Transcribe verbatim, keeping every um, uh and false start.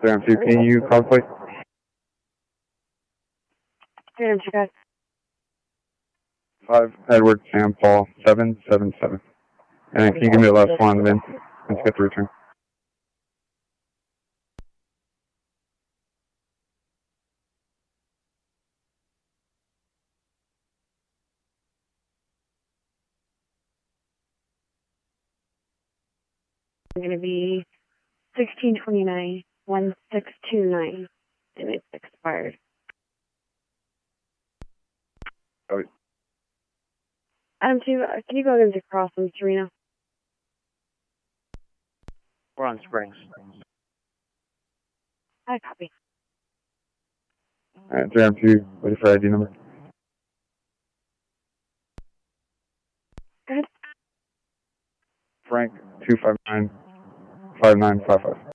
Adam two, can you call plate? Adam two, guys. Five, Edward, Sam, Paul, seven, seven, seven. And then can you give me the last one on the VIN? Let's get the return. It's going to be sixteen twenty-nine, one six two nine, and it's expired. Oh. Adam two, uh, can you go into Cross on Serena? We're on Springs. I copy. Alright, Adam two, ready for I D number? Go ahead. Frank, two five nine, five nine five five.